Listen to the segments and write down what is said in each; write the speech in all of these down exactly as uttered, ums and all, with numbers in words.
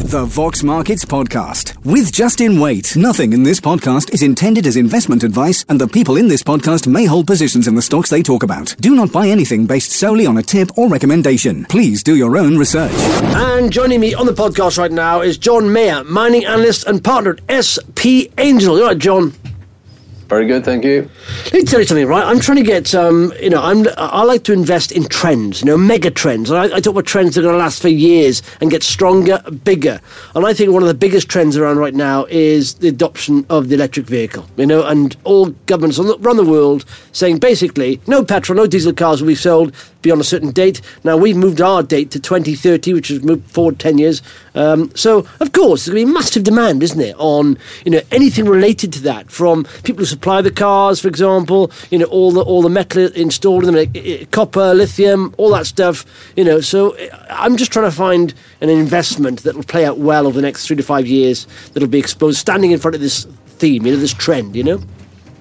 The Vox Markets Podcast with Justin Waite. Nothing in this podcast is intended as investment advice, and the people in this podcast may hold positions in the stocks they talk about. Do not buy anything based solely on a tip or recommendation. Please do your own research. And joining me on the podcast right now is John Mayer, mining analyst and partner at S P Angel. You all right, John? Very good, thank you. Let me tell you something, right? I'm trying to get, um, you know, I'm, I like to invest in trends, you know, mega trends. And I, I talk about trends that are going to last for years and get stronger, bigger. And I think one of the biggest trends around right now is the adoption of the electric vehicle, you know, and all governments around the world saying basically no petrol, no diesel cars will be sold beyond a certain date. Now, we've moved our date to twenty thirty, which has moved forward ten years. Um, so, of course, there's going to be massive demand, isn't it, on, you know, anything related to that, from people who supply the cars, for example, you know, all the all the metal installed in them, like, copper, lithium, all that stuff, you know. So I'm just trying to find an investment that will play out well over the next three to five years, that'll be exposed, standing in front of this theme, you know, this trend, you know.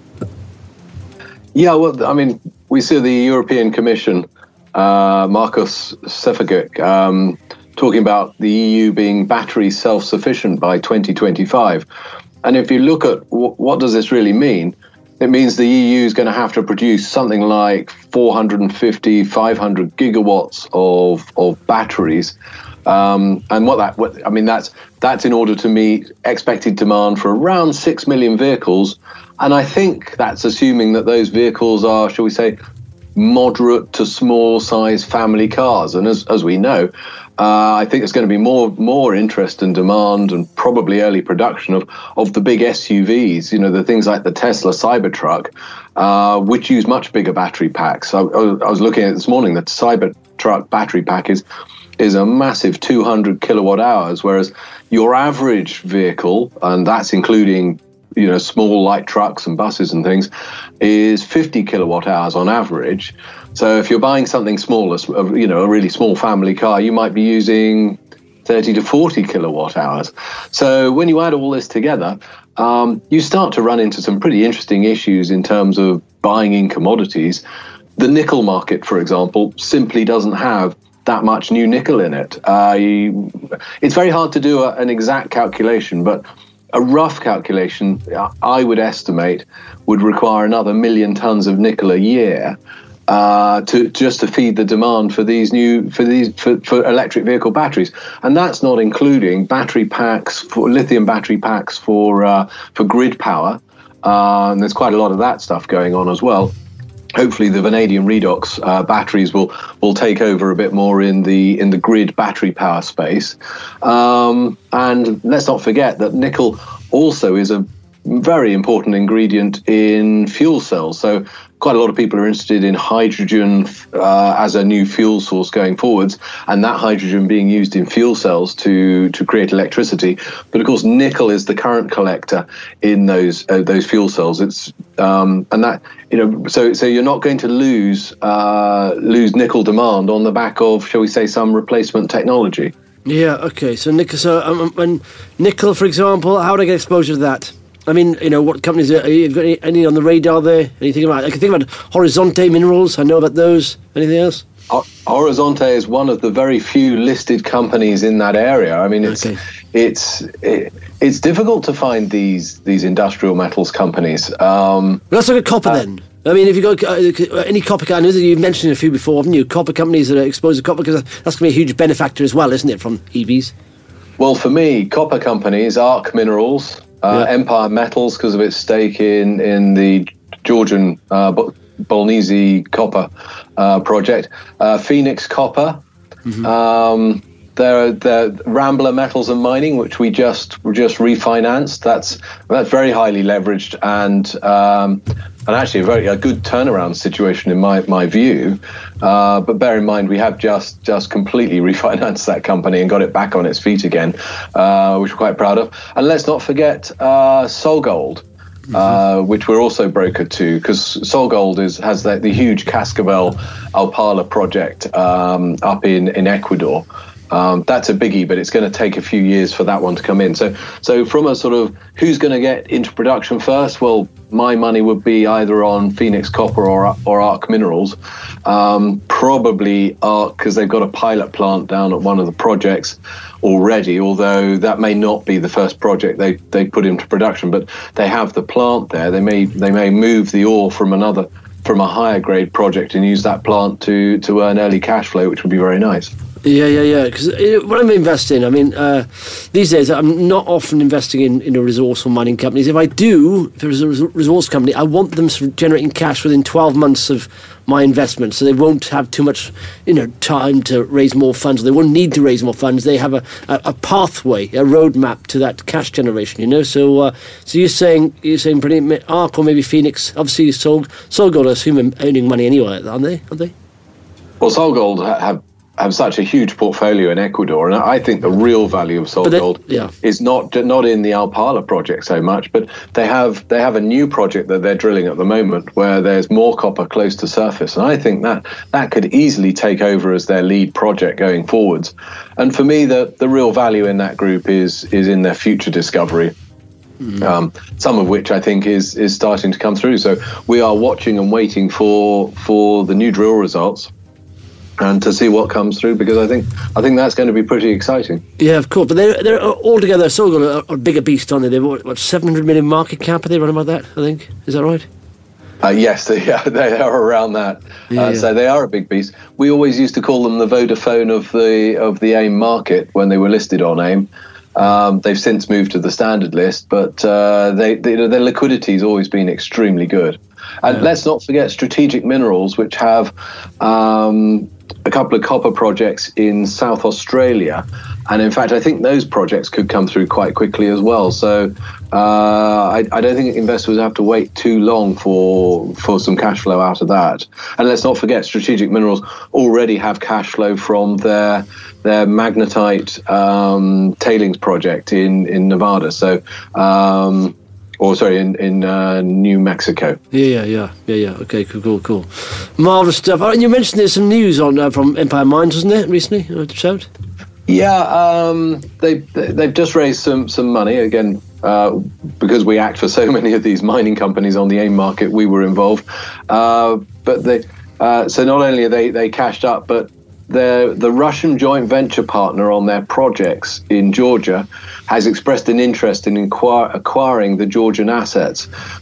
Yeah, well, I mean, we see the European Commission, uh, Markus Sefcovic, um, talking about the E U being battery self-sufficient by twenty twenty-five. And if you look at w- what does this really mean, it means the E U is going to have to produce something like four hundred fifty, five hundred gigawatts of, of batteries. Um, and what that, what, I mean, that's that's in order to meet expected demand for around six million vehicles. And I think that's assuming that those vehicles are, shall we say, moderate to small size family cars. And as as we know, uh, I think there's going to be more more interest and demand and probably early production of, of the big S U Vs, you know, the things like the Tesla Cybertruck, uh, which use much bigger battery packs. I, I was looking at it this morning, the Cybertruck battery pack is, is a massive two hundred kilowatt hours, whereas your average vehicle, and that's including, you know, small light trucks and buses and things, is fifty kilowatt hours on average. So if you're buying something smaller, you know, a really small family car, you might be using thirty to forty kilowatt hours. So when you add all this together, um, you start to run into some pretty interesting issues in terms of buying in commodities. The nickel market, for example, simply doesn't have that much new nickel in it. Uh, it's very hard to do a, an exact calculation, but a rough calculation, I would estimate, would require another million tons of nickel a year uh, to just to feed the demand for these new for these for, for electric vehicle batteries, and that's not including battery packs for lithium battery packs for uh, for grid power. Uh, and there's quite a lot of that stuff going on as well. Hopefully, the vanadium redox uh, batteries will will take over a bit more in the in the grid battery power space. Um, and let's not forget that nickel also is a very important ingredient in fuel cells. So quite a lot of people are interested in hydrogen uh, as a new fuel source going forwards, and that hydrogen being used in fuel cells to to create electricity. But of course, nickel is the current collector in those uh, those fuel cells. It's um, and that you know so so you're not going to lose uh, lose nickel demand on the back of, shall we say, some replacement technology. Yeah. Okay. So nickel. So um, and nickel, for example, how do I get exposure to that? I mean, you know, what companies are, you've got any, any on the radar there? Anything about? I can think about Horizonte Minerals. I know about those. Anything else? Horizonte is one of the very few listed companies in that area. I mean, it's okay. it's it, it's difficult to find these these industrial metals companies. Um, Let's look at copper uh, then. I mean, if you got uh, any copper, I know that you've mentioned a few before, haven't you? Copper companies that are exposed to copper, because that's going to be a huge benefactor as well, isn't it, from E Vs? Well, for me, copper companies, Arc Minerals, uh, yeah. Empire Metals, because of its stake in in the Georgian uh, Bolnisi copper uh, project, uh, Phoenix Copper, mm-hmm. um, there, there, Rambler Metals and Mining, which we just just refinanced. That's that's very highly leveraged and um, and actually a very a good turnaround situation in my my view. Uh, but bear in mind, we have just just completely refinanced that company and got it back on its feet again, uh, which we're quite proud of. And let's not forget uh, SolGold. Mm-hmm. Uh, which we're also brokered to, because SolGold is has the, the huge Cascabel Alpala project um, up in, in Ecuador. Um, that's a biggie, but it's going to take a few years for that one to come in. So, so from a sort of who's going to get into production first? Well, my money would be either on Phoenix Copper or or Arc Minerals. Um, probably Arc, because they've got a pilot plant down at one of the projects already. Although that may not be the first project they they put into production, but they have the plant there. They may they may move the ore from another from a higher grade project and use that plant to to earn early cash flow, which would be very nice. Yeah, yeah, yeah. Because when I'm investing, I mean, uh, these days I'm not often investing in, in a resource or mining companies. If I do, if there's a resource company, I want them sort of generating cash within twelve months of my investment, so they won't have too much, you know, time to raise more funds. Or they won't need to raise more funds. They have a, a, a pathway, a roadmap to that cash generation. You know, so uh, so you're saying you're saying pretty Arc or maybe Phoenix. Obviously, Sol SolGold, I assume, are earning money anyway, aren't they? Aren't they? Well, SolGold have. have such a huge portfolio in Ecuador, and I think the real value of SolGold yeah. is not not in the Alpala project so much, but they have they have a new project that they're drilling at the moment where there's more copper close to surface, and I think that that could easily take over as their lead project going forwards. And for me, the the real value in that group is is in their future discovery. Mm. Um, some of which I think is is starting to come through. So we are watching and waiting for for the new drill results and to see what comes through, because I think I think that's going to be pretty exciting. Yeah, of course. But they're, they're altogether so good, a, a bigger beast, aren't they? They've what, what seven hundred million market cap? Are they running about that, I think? Is that right? Uh, yes, they, yeah, they are around that. Yeah, uh, yeah. So they are a big beast. We always used to call them the Vodafone of the of the AIM market when they were listed on AIM. Um, they've since moved to the standard list, but uh, they, they, their liquidity has always been extremely good. And yeah. let's not forget Strategic Minerals, which have um, a couple of copper projects in South Australia. And in fact, I think those projects could come through quite quickly as well. So uh, I, I don't think investors have to wait too long for for some cash flow out of that. And let's not forget, Strategic Minerals already have cash flow from their their magnetite um, tailings project in, in Nevada. So, um, or sorry, in, in uh, New Mexico. Yeah, yeah, yeah, yeah, yeah. Okay, cool, cool, cool. Marvellous stuff. Oh, and you mentioned there's some news on uh, from Empire Mines, wasn't there, recently? Shout? Yeah, um, they, they've just raised some, some money. Again, uh, because we act for so many of these mining companies on the AIM market, we were involved. Uh, but they, uh, so not only are they, they cashed up, but the the Russian joint venture partner on their projects in Georgia has expressed an interest in inquire, acquiring the Georgian assets.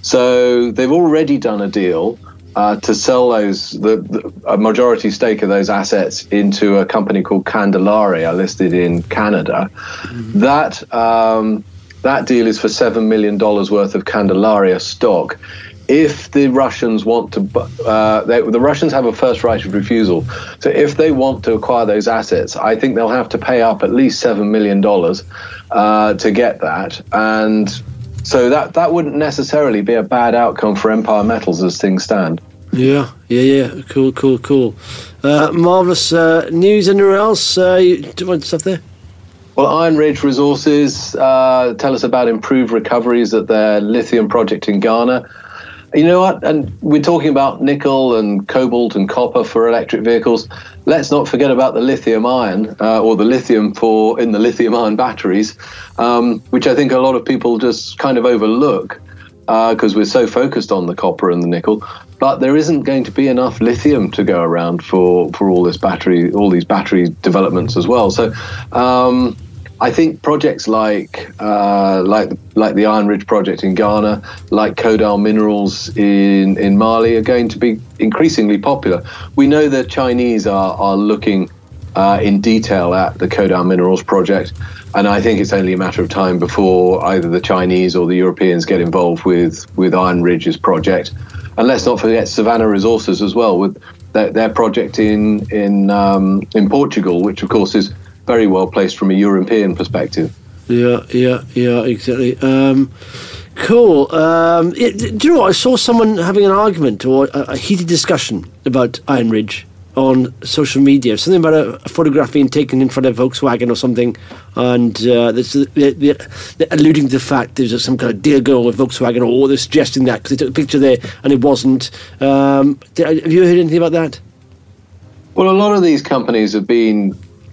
So they've already done a deal Uh, to sell those the, the a majority stake of those assets into a company called Candelaria, listed in Canada. Mm-hmm. That um, that deal is for seven million dollars worth of Candelaria stock. If the Russians want to, uh, they, the Russians have a first right of refusal. So if they want to acquire those assets, I think they'll have to pay up at least seven million dollars uh, to get that. And so that, that wouldn't necessarily be a bad outcome for Empire Metals as things stand. Yeah, yeah, yeah. Cool, cool, cool. Uh, marvellous uh, news. Anywhere else? Uh, you, do you want stuff there? Well, Iron Ridge Resources uh, tell us about improved recoveries at their lithium project in Ghana. You know what? And we're talking about nickel and cobalt and copper for electric vehicles. Let's not forget about the lithium ion, uh, or the lithium for in the lithium ion batteries, um, which I think a lot of people just kind of overlook because uh, we're so focused on the copper and the nickel. But there isn't going to be enough lithium to go around for, for all this battery, all these battery developments as well. So um, I think projects like uh, like like the Iron Ridge project in Ghana, like Kodal Minerals in, in Mali, are going to be increasingly popular. We know the Chinese are, are looking uh, in detail at the Kodal Minerals project, and I think it's only a matter of time before either the Chinese or the Europeans get involved with, with Iron Ridge's project. And let's not forget Savannah Resources as well, with their, their project in in um, in Portugal, which of course is very well placed from a European perspective. Yeah, yeah, yeah, exactly. Um, cool. Um, it, do you know what? I saw someone having an argument or a, a heated discussion about Iron Ridge on social media. Something about a, a photograph being taken in front of Volkswagen or something, and uh, they're, they're, they're alluding to the fact there's some kind of deal going on with Volkswagen, or they're suggesting that because they took a picture there and it wasn't. Um, have you heard anything about that? Well, a lot of these companies have been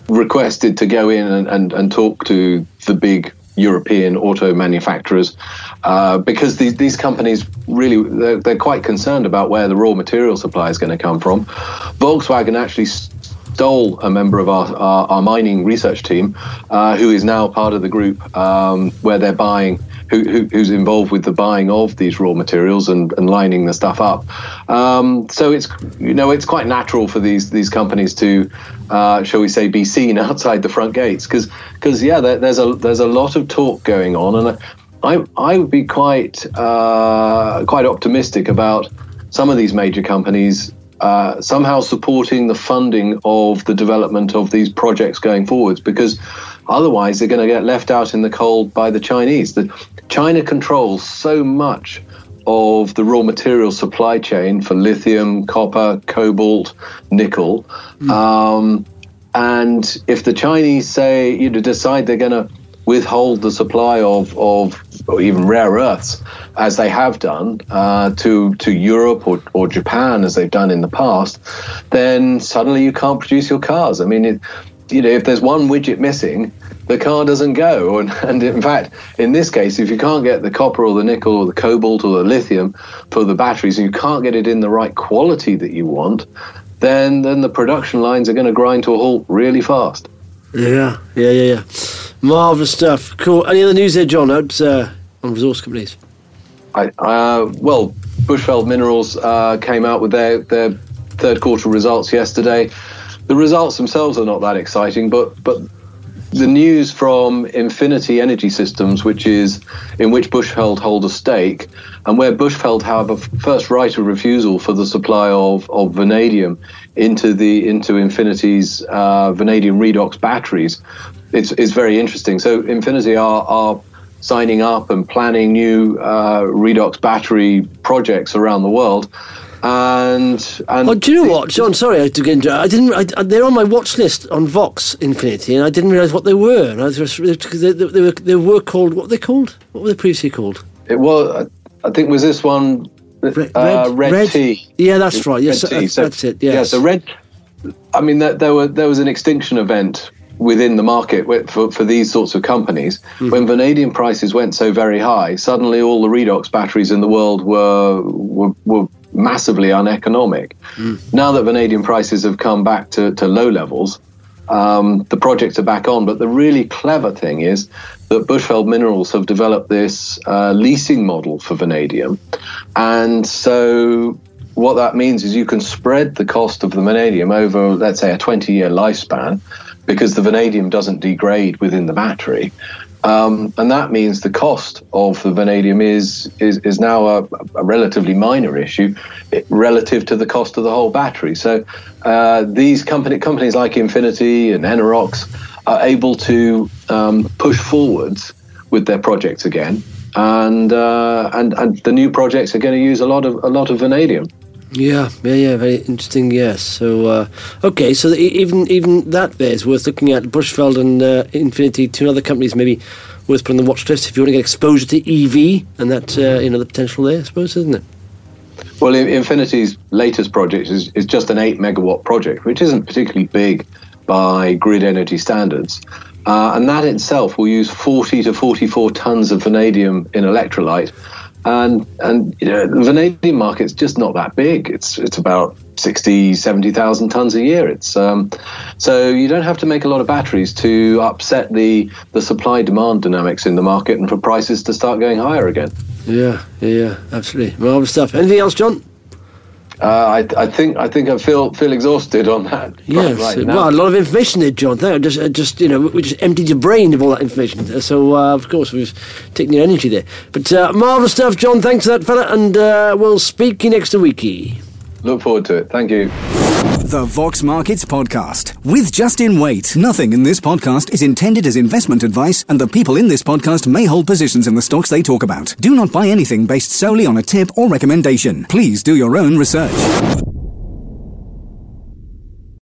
requested to go in and, and, and talk to the big European auto manufacturers uh, because these, these companies really, they're, they're quite concerned about where the raw material supply is going to come from. Volkswagen actually stole a member of our, our, our mining research team uh, who is now part of the group um, where they're buying, who, who, who's involved with the buying of these raw materials and, and lining the stuff up. Um, so it's, you know, it's quite natural for these these companies to, uh, shall we say, be seen outside the front gates, because because yeah, there, there's a there's a lot of talk going on, and I I would be quite uh, quite optimistic about some of these major companies uh, somehow supporting the funding of the development of these projects going forwards, because otherwise they're going to get left out in the cold by the Chinese. The China controls so much of the raw material supply chain for lithium, copper, cobalt, nickel. Mm. Um, and if the Chinese say, you know, decide they're going to withhold the supply of, of or even rare earths, as they have done, uh, to to Europe or, or Japan, as they've done in the past, then suddenly you can't produce your cars. I mean, it, you know, if there's one widget missing, the car doesn't go. And, and in fact, in this case, if you can't get the copper or the nickel or the cobalt or the lithium for the batteries, and you can't get it in the right quality that you want, then then the production lines are going to grind to a halt really fast. Yeah, yeah, yeah, yeah. Marvellous stuff. Cool. Any other news there, John, out uh, on resource companies? I, uh, well, Bushveld Minerals uh, came out with their, their third quarter results yesterday. The results themselves are not that exciting, but but the news from Infinity Energy Systems, which is in which Bushveld hold a stake, and where Bushveld have a first right of refusal for the supply of, of vanadium into the into Infinity's uh, vanadium redox batteries, it's it's very interesting. So Infinity are are signing up and planning new uh, redox battery projects around the world. And, and oh, do you know what, John? Sorry, I had to get into. I didn't. I, they're on my watch list on Vox Infinity, and I didn't realise what they were. And I was, they, they, they, were, they were called. What were they called? What were they previously called? It was. I think was this one. Red, uh, red, red tea. Yeah, that's right. Yes, that's, so, that's it. Yes. Yeah. So red. I mean, that, there were there was an extinction event within the market for, for these sorts of companies. Mm-hmm. When vanadium prices went so very high, suddenly all the redox batteries in the world were were, were massively uneconomic. Mm. Now that vanadium prices have come back to, to low levels, um, the projects are back on. But the really clever thing is that Bushveld Minerals have developed this uh, leasing model for vanadium. And so what that means is you can spread the cost of the vanadium over, let's say, a twenty-year lifespan, because the vanadium doesn't degrade within the battery. Um, and that means the cost of the vanadium is is, is now a, a relatively minor issue relative to the cost of the whole battery. So uh, these company, companies like Infinity and Enerox are able to um, push forwards with their projects again, and uh, and and the new projects are going to use a lot of a lot of vanadium. Yeah, yeah, yeah, very interesting. Yes. So, uh, okay, so even even that there is worth looking at. Bushveld and uh, Infinity, two other companies, maybe worth putting on the watch list if you want to get exposure to E V and that uh, you know the potential there, I suppose, isn't it? Well, Infinity's latest project is, is just an eight megawatt project, which isn't particularly big by grid energy standards, uh, and that itself will use forty to forty-four tons of vanadium in electrolyte. And, and you know, the vanadium market's just not that big. It's it's about sixty, seventy thousand tons a year. It's um, so you don't have to make a lot of batteries to upset the, the supply-demand dynamics in the market and for prices to start going higher again. Yeah, yeah, yeah, absolutely. Marvellous stuff. Anything else, John? Uh, I, I think I think I feel feel exhausted on that. Yes, right, right now. Well, a lot of information there, John. Thank you. Just, just you know, we just emptied your brain of all that information. So, uh, of course, we've taken your energy there. But uh, marvellous stuff, John. Thanks for that, fella, and uh, we'll speak you next weeky. Look forward to it. Thank you. The Vox Markets Podcast with Justin Waite. Nothing in this podcast is intended as investment advice, and the people in this podcast may hold positions in the stocks they talk about. Do not buy anything based solely on a tip or recommendation. Please do your own research.